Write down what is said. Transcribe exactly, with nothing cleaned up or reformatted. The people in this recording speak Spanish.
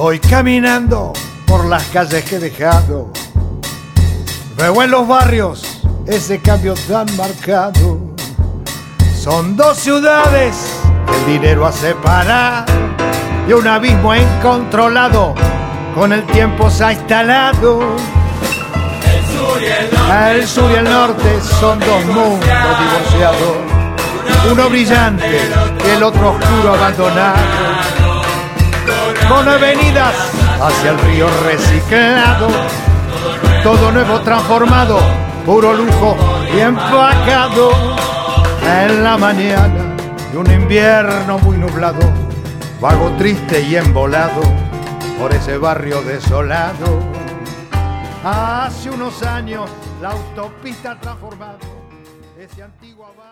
Voy caminando por las calles que he dejado. Veo en los barrios ese cambio tan marcado. Son dos ciudades que el dinero ha separado y un abismo incontrolado con el tiempo se ha instalado. El sur y el norte, el sur y el norte son dos mundos divorciados, uno brillante y el otro oscuro abandonado, con avenidas hacia el río reciclado, todo nuevo transformado, puro lujo y empacado. En la mañana de un invierno muy nublado, vago triste y embolado por ese barrio desolado. Hace unos años la autopista ha transformado ese antiguo barrio.